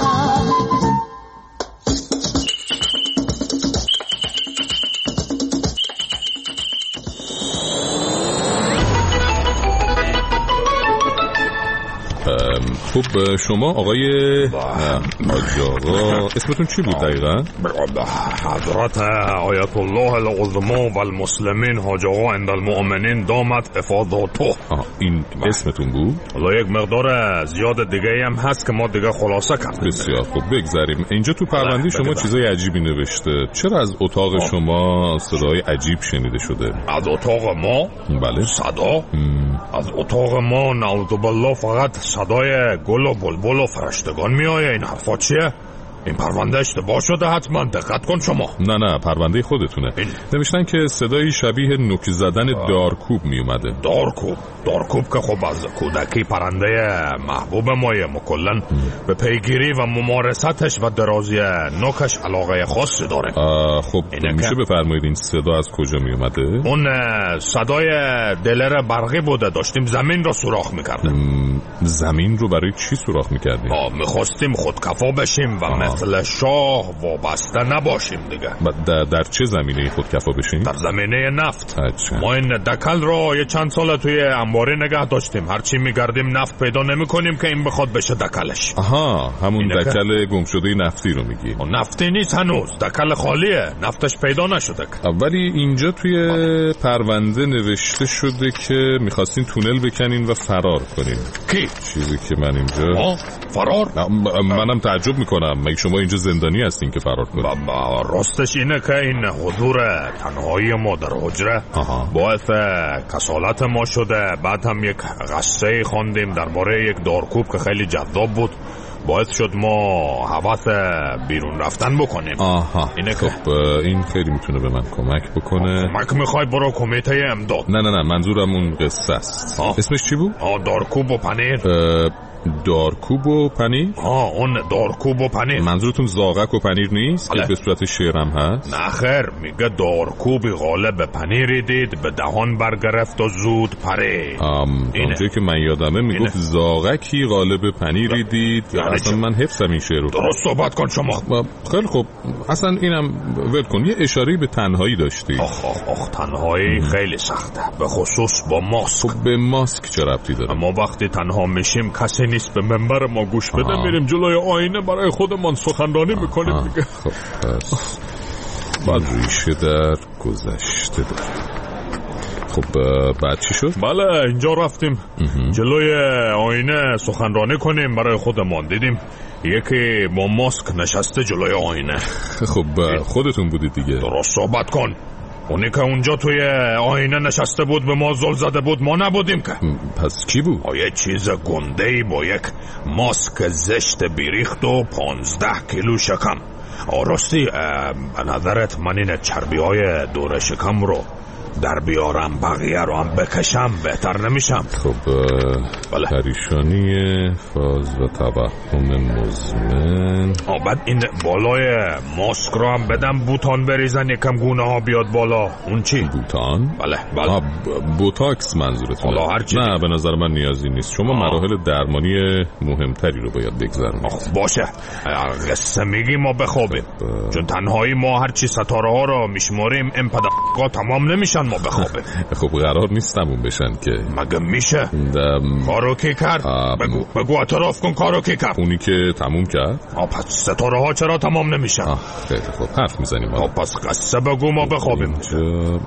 خب شما آقای حاج آقا اسمتون چی بود دقیقا؟ حضرت آیت الله العظما و المسلمین حاج آقا عند المؤمنین دامت افاضاته. این اسمتون بود؟ حالا یک مقدار زیاد دیگه هم هست که ما دیگه خلاصه کردیم. بسیار خوب بگذاریم. اینجا تو پرونده شما چیزای عجیبی نوشته، چرا از اتاق شما صدای عجیب شنیده شده؟ از اتاق ما؟ بله. صدا؟ از اتاق ما نعوذ بالله فقط صدای گل و بلبل و فرشتگان میآیه. این حرفا چیه؟ این پرونده اشتباه شده، حتما دقت کن شما. نه نه پرونده خودتونه. نوشتن که صدای شبیه نوک زدن دارکوب می اومده. دارکوب دارکوب که خب از کودکی پرنده محبوب مایه، مکلن به پیگیری و ممارستش و درازی نوکش علاقه خاصی داره. خب میشه بفرمایید این صدا از کجا می اومده؟ اون صدای دلر برقی بوده، داشتیم زمین رو سوراخ میکردیم. زمین رو برای چی سوراخ میکردیم؟ میخواستیم خودکفا بشیم و نقل شاه وابسته نباشیم دیگه. در, در چه زمینه خود کفا بشیم؟ در زمینه نفت. اچه. ما این دکل را یه چند سال توی انباره نگه داشتیم، هرچی میگردیم نفت پیدا نمی کنیم که این بخواد بشه دکلش. آها، همون دکل گم شده نفتی رو میگی؟ نفتی نیست هنوز، دکل خالیه، نفتش پیدا نشده. ولی اینجا توی پرونده نوشته شده که میخواستین تونل بکنین و فرار کنین. کی؟ چیزی که من اینجا آه؟ فرار؟ منم تعجب میکنم، مگه شما اینجا زندانی هستین که فرار کنین؟ راستش اینه که این حضور تنهایی ما در حجره باعث کسالت ما شده. بعد هم یک قصه خوندیم درباره یک دارکوب که خیلی جذاب بود، باعث شد ما حواس بیرون رفتن بکنیم. آها، اینه خب این خیلی میتونه به من کمک بکنه. کمک میخوای؟ برو کمیته امداد. نه نه نه، منظورم اون قصه است. اسمش چی بود؟ آه دارکوب و پنیر. دارکوب و پنیر؟ آه اون دارکوب و پنیر. منظورتون زاغک و پنیر نیست که به صورت شعرم هست؟ نه خیر، میگه دارکوبی غالب پنیری دید، به دهان برگرفت و زود پرید. اونجایی که من یادمه میگفت زاغکی غالب پنیری دید. یعنی اصلا من حفظم این شعر رو. درست صحبت کن شما. خیلی خوب، اصلا اینم ول کن. یه اشاره به تنهایی داشتی. آخ آخ آخ تنهایی خیلی سخته، به خصوص با ماسک. خب به ماسک چه ربطی داره؟ ما وقتی تنها میشیم کسی نیست به منبر ما گوش بده، آه. میریم جلوی آینه برای خودمان سخنرانی میکنیم دیگه. خب پس بعد ریشه در گذشته داره. خب بعد چی شد؟ بله اینجا رفتیم جلوی آینه سخنرانی کنیم برای خودمان، دیدیم یکی با ماسک نشسته جلوی آینه. خب خودتون بودید دیگه. درست صحبت کن. اونی که اونجا توی آینه نشسته بود به ما زل زده بود، ما نبودیم که. پس کی بود؟ یه چیز گنده‌ای با یک ماسک زشت بیریخت و پانزده کیلو شکم. راستی به نظرت من این چربی های دور شکم رو در بیارم بقیه رو هم بکشم بهتر نمیشم؟ خب بله. پریشانی فاز و توهم مزمن. بعد این بالای ماسک رو هم بدم بوتان بریزن یکم گونه ها بیاد بالا. اون چی؟ بوتان؟ بله بله. بوتاکس منظورتونه؟ نه به نظر من نیازی نیست. شما آه. مراحل درمانی مهمتری رو باید بگذرونید. باشه قصه میگی ما بخوابیم ب... چون تنهایی ما هرچی ستاره ها رو میشماریم این پدقا تمام نمیشن ما بخوابیم. خب قرار نیست تموم بشن که. مگه میشه؟ دم... کارو کی کرد؟ آم... بگو بگو اعتراف کن کارو کی کرد؟ اونی که تموم کرد. آه پس ستاره ها چرا تمام نمیشن؟ آه خیلی خوب حرف میزنیم. آه پس قصه بگو ما بخوابیم. اینجا...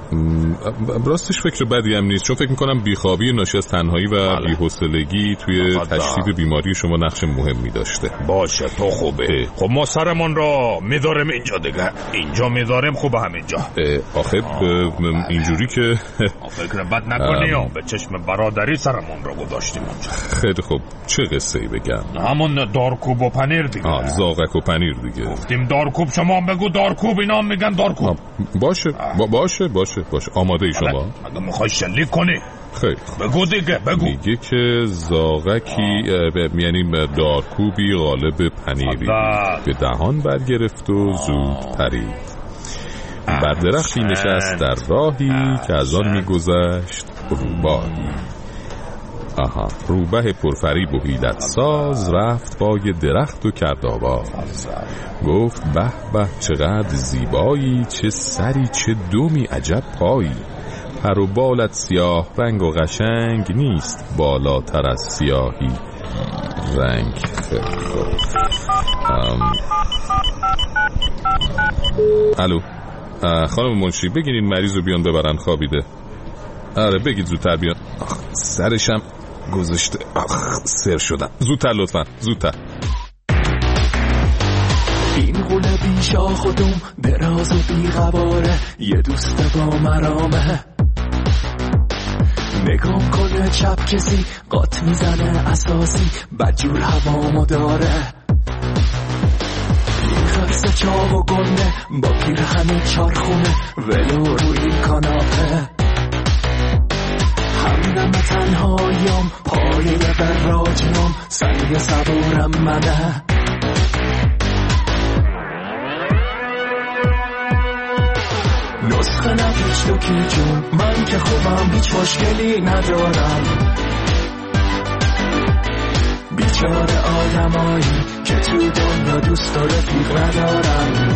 راستش فکر بدی هم نیست، چون فکر میکنم بیخوابی ناشی از تنهایی و بی‌حوصلگی توی تشدید بیماری شما نقش مهمی داشته. باشه تو خوبه. خب ما سرمون را میذاریم اینجا دیگه. اینجا میذاریم خوبه همینجا. آخه اینجوری که فکر بد نکنی ام... به چشم برادری سرمون را گذاشتیم اونجا. خیلی خوب چه قصه ای بگم؟ همون دارکوب و پنیر دیگه. آه زاغک و پنیر دیگه. گفتیم دارکوب، شما بگو دارکوب، اینا میگن دارکوب. باشه با باشه باشه باشه آماده ای شما؟ اگه میخوای شلیک کنی خیلی بگو دیگه بگو. میگه که زاغکی یعنی دارکوبی غالب پنیری به دهان برگرفت و زود پرید. بر درختی نشست در راهی که از آن میگذشت روباهی. آها، روبه پرفریب و حیلت ساز رفت پای درخت و کرد آواز. گفت به به چقدر زیبایی، چه سری چه دومی عجب پایی. پر و بالت سیاه رنگ و قشنگ، نیست بالاتر از سیاهی رنگ. ام... الو خانم منشی، بگین این مریض رو بیان ببرن خوابیده. آره بگید زودتر بیان. آخ سرشم گذاشته. آخ سر شدم. زودتر لطفا زودتر. این قوله بی شاخ و دوم دراز و بی غباره، یه دوست با مرامه. نگام کنه چپ کسی قاط میزنه اساسی، بدجور هوامو داره. خرس چاق و گنده با پیرهن چارخونه، ولو روی کاناپه. همدم تنهایم پایه براجم، سنگ صبورم منه. نسخه نپیچ تو کی جون، من که خوبم هیچ مشکلی ندارم. بیچاره آدمایی که تو دنیا دوست و رفیق ندارن.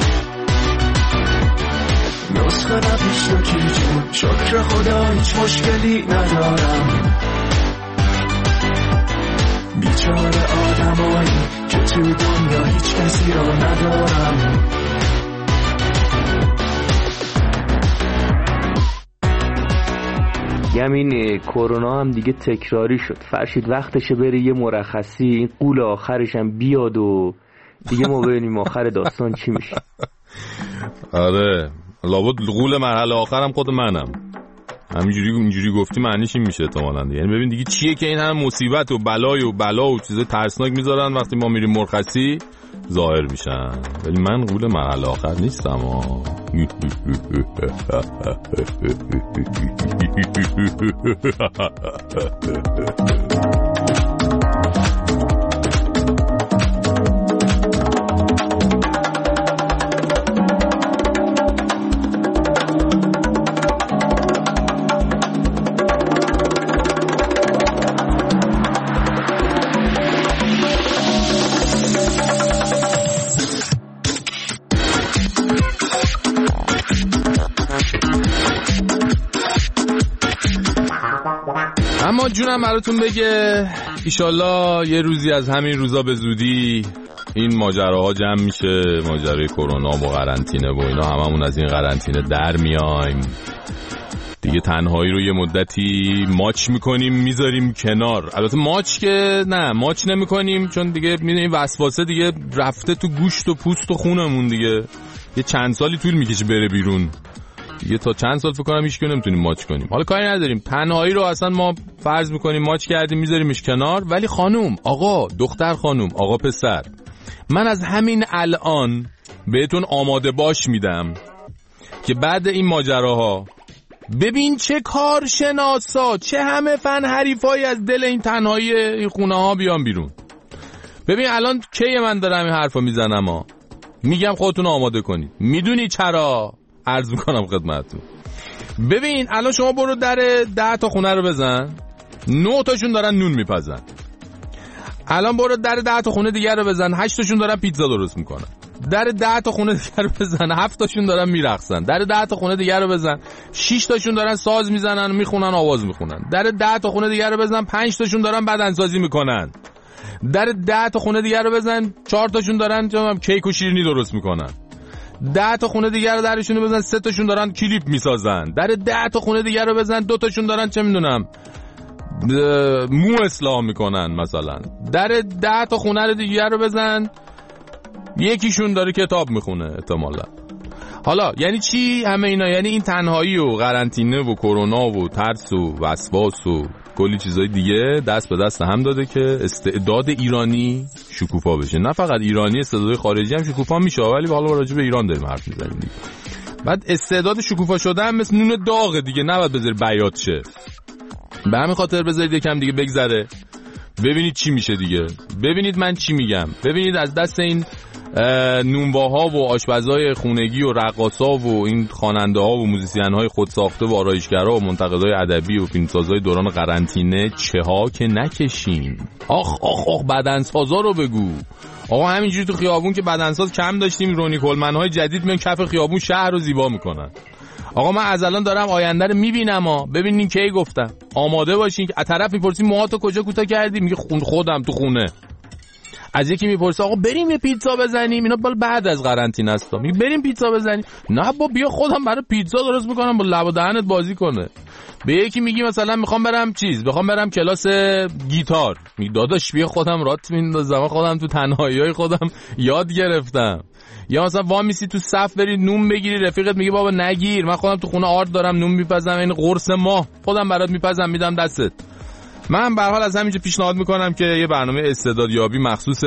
نسخه نپیش تو کیجون شکر خدا هیچ مشکلی ندارم. بیچاره آدمایی که تو دنیا هیچ کسی را ندارم. همین کرونا هم دیگه تکراری شد. فرشید وقتشه بری یه مرخصی، این قول آخرش هم بیاد و دیگه ما ببینیم آخر داستان چی میشه. آره لابد قول مرحله آخرم خود منم. همینجوری اینجوری گفتی معنیش این میشه احتمالاً. یعنی ببین دیگه چیه که این هم مصیبت و بلای و بلا و چیزای ترسناک میذارن وقتی ما میریم مرخصی ظاهر میشن. ولی من قول مرحله آخر نیستم ها. اما جونم براتون بگه ایشالله یه روزی از همین روزا به زودی این ماجراها جمع میشه، ماجرای کرونا و قرنطینه و اینا، هممون از این قرنطینه در میایم دیگه. تنهایی رو یه مدتی ماچ میکنیم میذاریم کنار. البته ماچ که نه ماچ نمیکنیم چون دیگه میدونیم وسواسه دیگه رفته تو گوشت و پوست و خونمون دیگه. یه چند سالی طول میکشه بره بیرون دیگه، تا چند سال فکر کنم هیچ کی نمیتونیم ماچ کنیم. حالا کاری نداریم، تنهایی رو اصلا ما فرض میکنیم ماچ کردیم میذاریمش کنار. ولی خانوم آقا، دختر خانوم، آقا پسر، من از همین الان بهتون آماده باش میدم که بعد این ماجراها ببین چه کارشناسا، چه همه فن حریفایی از دل این تنهایی این خونه ها بیان بیرون. ببین الان کی من دارم این حرفا میزنم ها، میگم خودتون آماده کنید. میدونی چرا؟ عرض میکنم خدمتتون. ببین الان شما برو در ده تا خونه رو بزن، نه تاشون دارن نون میپزن. الان برو در ده تا خونه دیگر رو بزن، هشت تاشون دارن پیتزا درست میکنن. در ده تا خونه دیگر رو بزن، هفت تاشون دارن میرقصن. در ده تا خونه دیگر رو بزن، شش تاشون دارن ساز میزنن و میخونن، آواز میخونن. در ده تا خونه دیگر رو بزن، پنج تاشون دارن بدنسازی میکنن. در ده تا خونه دیگر رو بزن، چهار تاشون دارن کیک و شیرینی درست میکنن. ده تا خونه دیگر رو درشون بزن، سه تاشون دارن کلیپ میسازن. در ده تا خونه دیگر رو بزن، دو تاشون دارن چه میدونم مو اصلاح میکنن مثلا. در ده تا خونه رو دیگر رو بزن، یکیشون داره کتاب میخونه احتمالا. حالا یعنی چی همه اینا؟ یعنی این تنهایی و قرنطینه و کرونا و ترس و وسواس و کلی چیزای دیگه دست به دست هم داده که استعداد ایرانی شکوفا بشه. نه فقط ایرانی، استعداد خارجی هم شکوفا میشه. ولی حالا راجع به ایران داریم حرف میزنیم دیگه. بعد استعداد شکوفا شده هم مثل نون داغه دیگه، نباید بذاری بیات شه. به همین خاطر بذارید یکم دیگه بگذره ببینید چی میشه دیگه. ببینید من چی میگم. ببینید از دست این نونواها و آشپزای خونگی و رقاصا و این خواننده ها و موزیسین های خودساخته و آرایشگرا و منتقدای ادبی و فیلمسازای دوران قرنطینه چه ها که نکشیم. آخ آخ آخ بدنسازا رو بگو. آقا همینجوری تو خیابون که بدنساز کم داشتیم، رونی کلمن های جدید میان کف خیابون شهر رو زیبا میکنن. آقا من از الان دارم آینده رو میبینم ها. ببینین کی گفتم آماده باشین که از طرف میپرسی موهاتو کجا کوتاه کردی، میگه خون خودم تو خونه. از یکی میپرسه آقا بریم یه پیتزا بزنیم، اینا بالا بعد از قرنطینه است. میگه بریم پیتزا بزنیم، نه با بیا خودم برای پیتزا درست میکنم با لب و دهنت بازی کنه. به یکی میگی مثلا میخوام برم چیز، میخوام برم کلاس گیتار، میگه داداش بیا خودم رات میندازم، خودم تو تنهاییای خودم یاد گرفتم. یا مثلا وا میسی تو صف بری نون بگیری، رفیقت میگه بابا نگیر، من خودم تو خونه آرد دارم نون میپزم، این قرص ماه خودم برات میپزم میدم دستت. من به هر حال از همینجا پیشنهاد میکنم که یه برنامه استعدادیابی مخصوص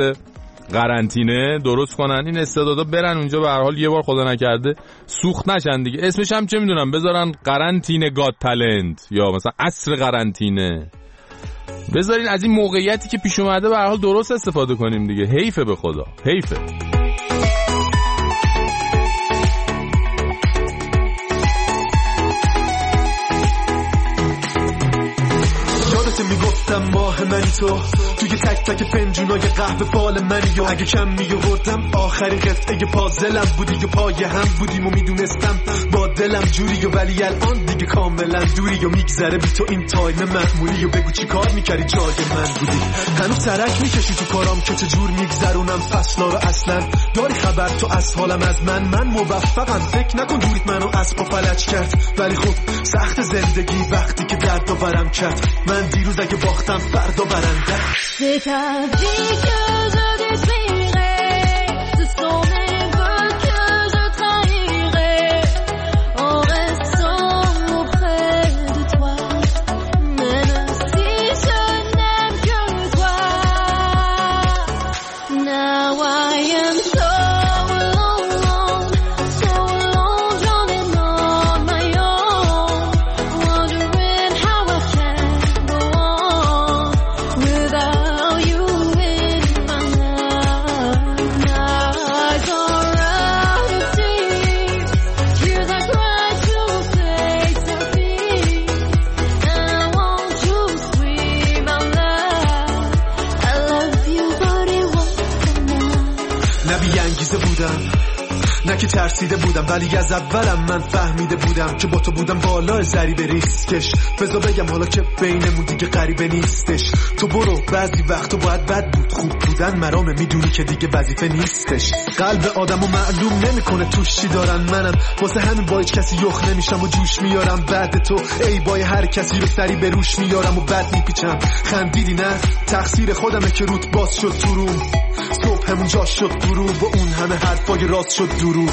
قرنطینه درست کنن. این استعدادا برن اونجا، به هر حال یه بار خدا نکرده سوخت نشن دیگه. اسمش هم چه میدونم بذارن قرنطینه گات تالنت یا مثلا عصر قرنطینه. بذارین از این موقعیتی که پیش اومده به هر حال درست استفاده کنیم دیگه. حیفه به خدا، حیفه. میگفت میگفتم ماه منی تو توی تک تک فنجونای قهوه فال منی و اگه کم میوردم آخرین قطعه پازلم بودی و پای هم بودیم و میدونستم با دلم جوری و ولی الان دیگه کاملا دوری و میگذره بی تو این تایم معمولی و بگو چی کار میکردی جای من بودی هنوز ترک میکشی تو کارام که چجور میگذرونم فصلا رو اصلا داری خبر تو از حالم از من من موفقم فکر نکن دوریت منو اسب و فلج کرد ولی خب سخت زندگی وقتی که درد آورم کرد من دیروز اگه باختم فردا برنده نه که ترسیده بودم ولی از اولم من فهمیده بودم که با تو بودم بالا ضریب ریسکش بذار بگم حالا که بینمون دیگه غریبه نیستش تو برو بعضی وقتا باید بد بود خوب بودن مرامه میدونی که دیگه وظیفه نیستش قلب آدمو معلوم نمیکنه توش چی دارن منم واسه همین با هیچ کسی یخ نمیشم و جوش میارم بعد تو ای بای هر کسی رو سری به روش میارم و بد میپیچم خندیدی نه تقصیر خودمه که روت باز شد تو روم صبح همون جاش شد غروب و اون همه حرفای راست شد دروغ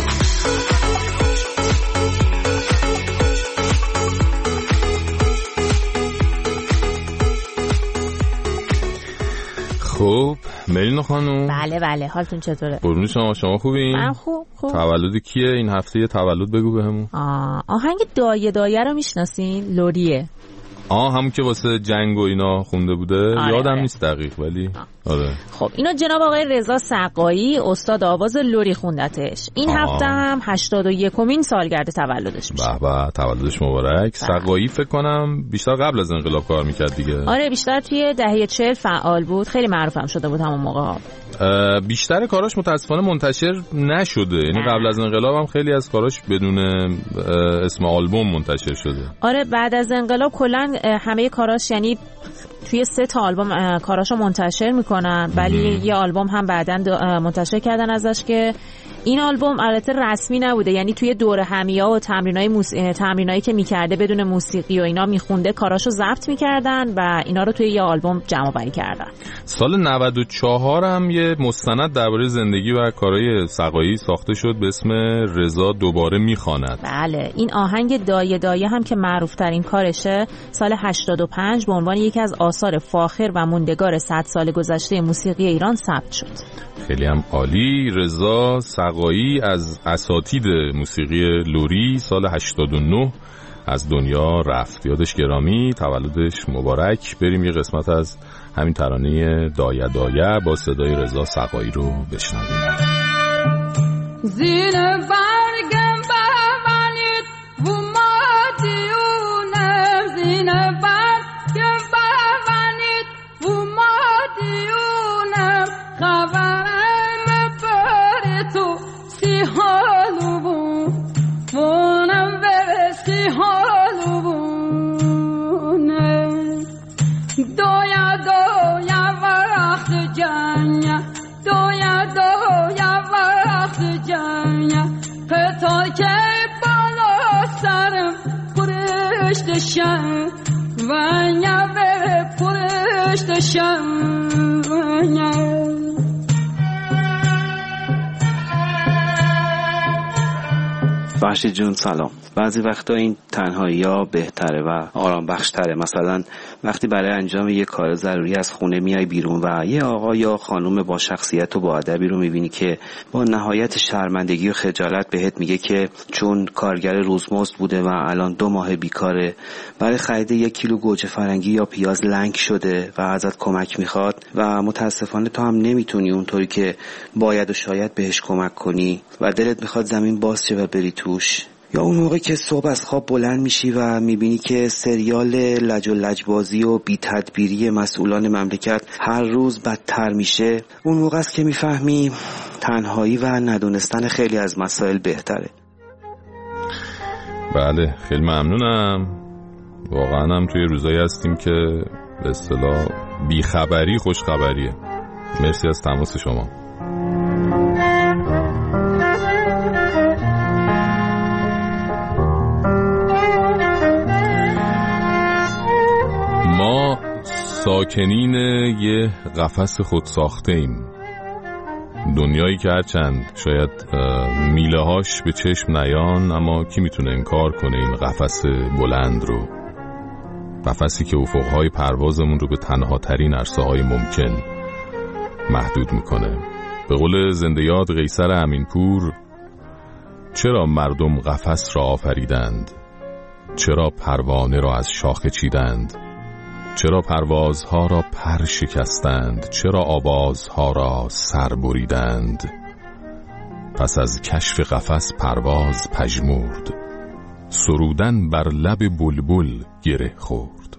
خب ملینا خانم بله بله حالتون چطوره؟ قربون شما شما خوبین؟ من خوب خوب تولد کیه این هفته؟ یه تولد بگو بهمون. آه آهنگ دایه دایه رو میشناسین؟ لوریه. آه همون که واسه جنگ و اینا خونده بوده. آره یادم آره. نیست دقیق ولی آه. آره. خب اینو جناب آقای رضا سقایی استاد آواز لوری خوندتش. این آه. هفته هم هشتاد و یکمین سالگرد تولدش میشه. به به تولدش مبارک. سقایی فکر کنم بیشتر قبل از انقلاب کار میکرد دیگه. آره بیشتر توی دهه چهل فعال بود. خیلی معروفم شده بود همون موقع. بیشتر کاراش متاسفانه منتشر نشده، یعنی قبل از انقلاب هم خیلی از کاراش بدون اسم آلبوم منتشر شده. آره بعد از انقلاب کلا همه کاراش یعنی توی سه تا آلبوم کاراشو منتشر میکنن ولی یه آلبوم هم بعداً منتشر کردن ازش که این آلبوم البته رسمی نبوده، یعنی توی دوره همیا و تمرینای موس... تمرینایی که میکرده بدون موسیقی و اینا میخونده کاراشو ضبط میکردن و اینا رو توی یه آلبوم جمع آوری کردن. سال نود و چهار هم یه مستند درباره زندگی و کارهای سقایی ساخته شد به اسم رضا دوباره میخواند. بله این آهنگ دایه دایه هم که معروف ترین کارشه سال هشتاد و پنج به عنوان یکی از آثار فاخر و موندگار صد سال گذشته موسیقی ایران ثبت شد. خیلی هم عالی. رضا سقایی از اساتید موسیقی لوری سال هشتاد و نه از دنیا رفت. یادش گرامی، تولدش مبارک. بریم یه قسمت از همین ترانه دایه دایه با صدای رضا سقایی رو بشنویم. زین برگم ببنید و ما دیونم، زین برگم ببنید و ما دیونم، خبرم بر تو سی حالو بون مونم بر سی حالو بونه دویا دویا وقت جنیا دویا دویا وقت جنیا پتا که بالا سرم پرشت شم ونیا به پرشت شم ونیا. فرشید جون سلام. بعضی وقتا این تنهایی ها بهتره و آرام بخشتره. مثلا وقتی برای انجام یه کار ضروری از خونه میای بیرون و یه آقا یا خانم با شخصیت و با ادبی رو میبینی که با نهایت شرمندگی و خجالت بهت میگه که چون کارگر روزمزد بوده و الان دو ماه بیکاره برای خرید یک کیلو گوجه فرنگی یا پیاز لنگ شده و ازت کمک میخواد و متاسفانه تو هم نمیتونی اونطوری که باید و شاید بهش کمک کنی و دلت میخواد زمین باز شه و بری توش. یا اون موقع که صبح از خواب بلند میشی و میبینی که سریال لج و لجبازی و بی تدبیری مسئولان مملکت هر روز بدتر میشه، اون موقع است که میفهمی تنهایی و ندونستن خیلی از مسائل بهتره. بله خیلی ممنونم. واقعا هم توی روزایی هستیم که به اصطلاح بیخبری خوشخبریه. مرسی از تماس شما. ما ساکنین یه قفس خود ساخته ایم، دنیایی که هرچند شاید میله هاش به چشم نیان، اما کی میتونه انکار کنه این قفس بلند رو، قفسی که افقهای پروازمون رو به تنها ترین عرصه های ممکن محدود میکنه. به قول زنده یاد قیصر امینپور، چرا مردم قفس را آفریدند؟ چرا پروانه را از شاخه چیدند؟ چرا پروازها را پر شکستند؟ چرا آوازها را سر بریدند؟ پس از کشف قفس پرواز پژمرد، سرودن بر لب بلبل گره خورد.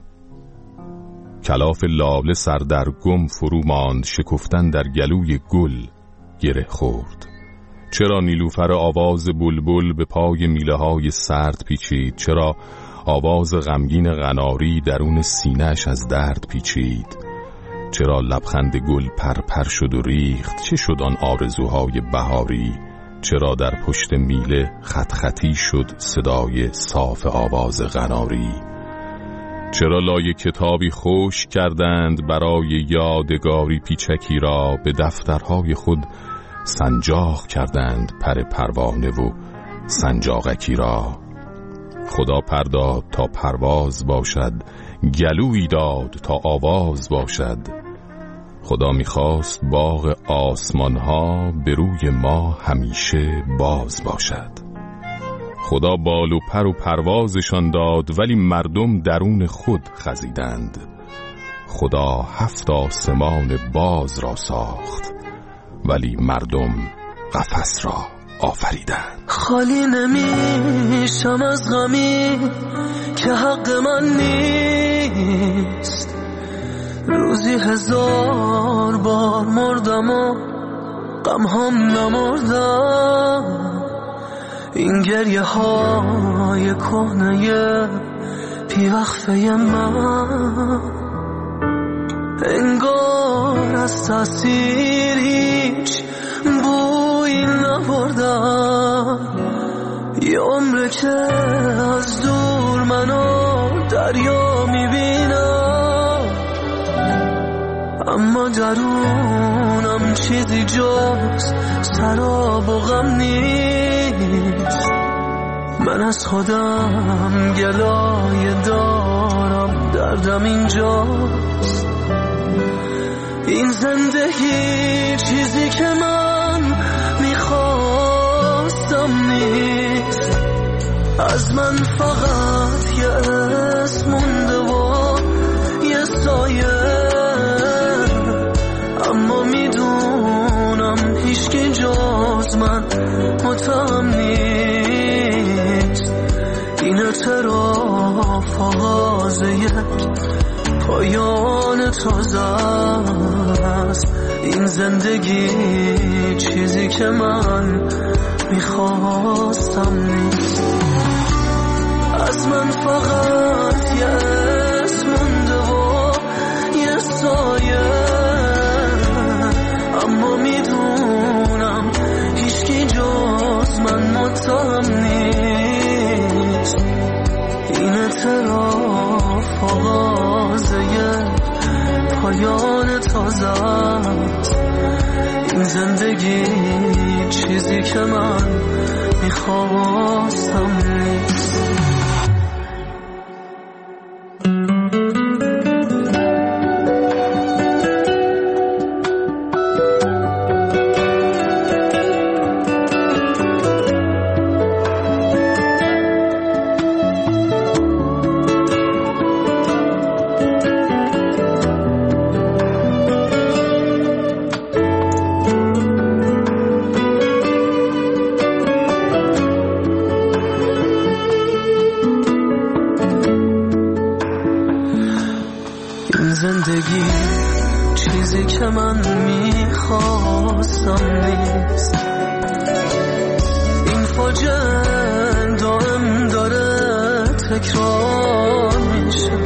کلاف لاله سر در گم فرو ماند، شکفتن در گلوی گل گره خورد. چرا نیلوفر آواز بلبل به پای میله های سرد پیچید؟ چرا آواز غمگین قناری درون سینه‌اش از درد پیچید؟ چرا لبخند گل پر پر شد و ریخت؟ چه شد آن آرزوهای بهاری؟ چرا در پشت میله خط خطی شد صدای صاف آواز قناری؟ چرا لای کتابی خوش کردند برای یادگاری پیچکی را؟ به دفترهای خود سنجاق کردند پر پروانه و سنجاقکی را. خدا پرداد تا پرواز باشد، گلویی داد تا آواز باشد. خدا میخواست باغ آسمان ها به روی ما همیشه باز باشد. خدا بال و پر و پروازشان داد، ولی مردم درون خود خزیدند. خدا هفت آسمان باز را ساخت، ولی مردم قفس را آفریدند. خالی نمیشم از غمی که حق من نیست. روزی هزار بار مردم و غم هم نمردم. این گریه های کهنه پی وقفه من، انگار از تاثیر هیچ بویی نبردم. یه عمره که از دور منو دریا میبینم، اما درونم چیزی جز سراب و غم نیست. من از خودم گلایه دارم، دردم اینجاست. این زندگی چیزی که من میخواستم نیست. از من فقط یه اسم مونده و یه سایه، اما میدونم هیچکی جز من متهم نیست. این اعتراف آغاز یک پایان تازه است. این زندگی چیزی که من میخواستم نیست. از من فقط یه اسم مونده و یه سایه، اما میدونم هیچکی جز من متهم نیست. این اعتراف آغاز یک پایان تازه است. این زندگی چیزی که من میخواستم نیست. زندگی چیزی که من میخواستم نیست. این فاجعه دائم داره تکرار میشه.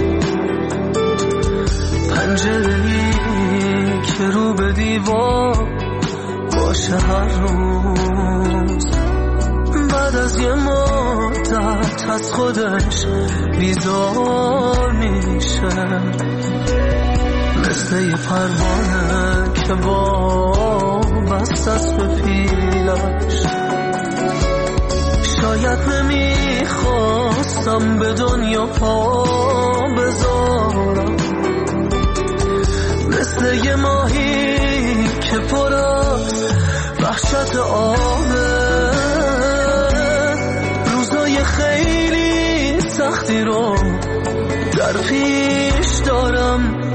پنجره‌ای که رو به دیوار باشه هر روز، بعد از یه مدت از خودش بیزار میشه. مثل یه پروانه که وابسته است به پیلش. شاید نمیخواستم به دنیا پا بذارم، مثل یه ماهی که پر از وحشت آبه. روزای خیلی سختی رو در پیش دارم،